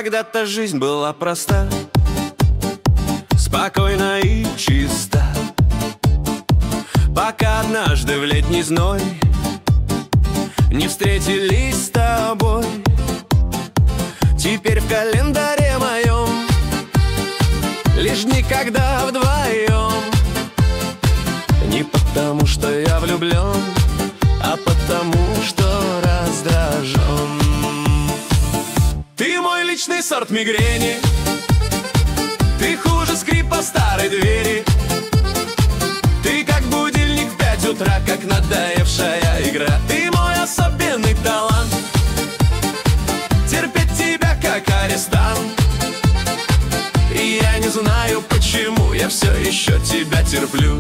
Когда-то жизнь была проста, спокойна и чиста, пока однажды в летний зной не встретились с тобой. Теперь в календаре моем лишь никогда вдвоем. Не потому, что я влюблен, а потому, что раздражен. Ты мой личный сорт мигрени, ты хуже скрипа старой двери. Ты как будильник в 5 утра, как надоевшая игра. Ты мой особенный талант, терпеть тебя как арестант. И я не знаю, почему я все еще тебя терплю.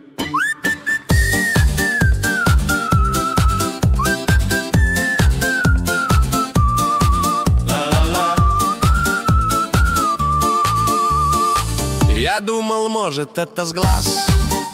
Я думал, может, это с глаз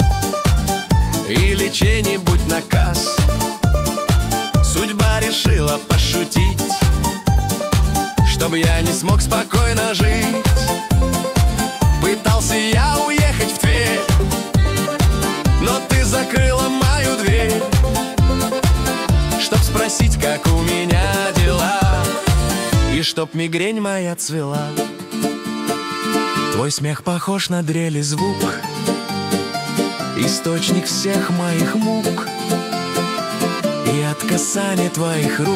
или чей-нибудь наказ. Судьба решила пошутить, чтобы я не смог спокойно жить. Пытался я уехать в Тверь, но ты закрыла мою дверь, чтоб спросить, как у меня дела, и чтоб мигрень моя цвела. Твой смех похож на дрель и звук, источник всех моих мук, и от касания твоих рук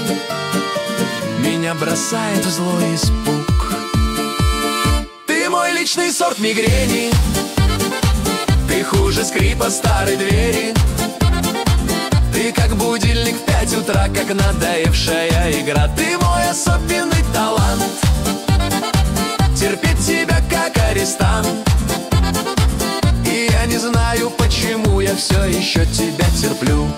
меня бросает в злой испуг. Ты мой личный сорт мигрени, ты хуже скрипа старой двери. Ты как будильник в 5 утра, как надоевшая игра. Ты мой особенный талант, терпеть тебя как арестант. И я не знаю, почему я все еще тебя терплю.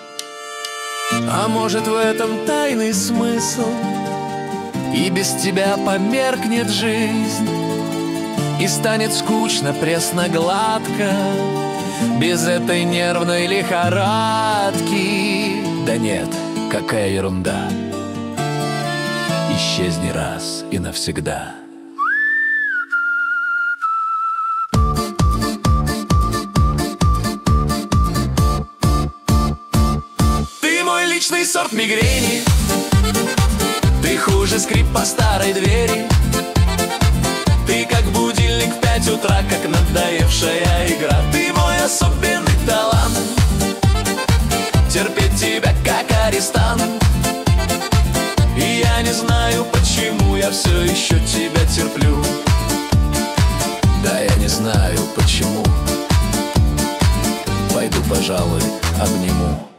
А может, в этом тайный смысл, и без тебя померкнет жизнь, и станет скучно, пресно, гладко без этой нервной лихорадки. Да нет, какая ерунда, исчезни раз и навсегда. Личный сорт мигрени, ты хуже скрип по старой двери. Ты как будильник в 5 утра, как надоевшая игра. Ты мой особенный талант, терпеть тебя как арестант. И я не знаю, почему я все еще тебя терплю. Да, я не знаю, почему. Пойду, пожалуй, обниму.